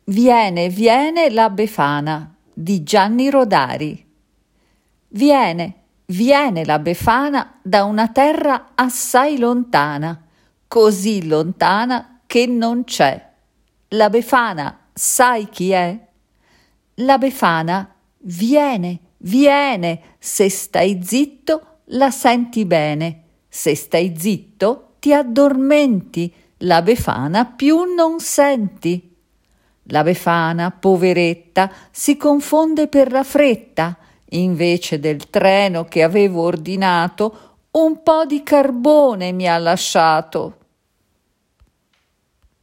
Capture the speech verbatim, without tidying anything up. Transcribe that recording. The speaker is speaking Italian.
Viene, viene la Befana di Gianni Rodari. Viene, viene la Befana da una terra assai lontana, così lontana che non c'è. La Befana, sai chi è? La Befana viene, viene, se stai zitto la senti bene, se stai zitto ti addormenti, la Befana più non senti. La Befana, poveretta, si confonde per la fretta, invece del treno che avevo ordinato, un po' di carbone mi ha lasciato.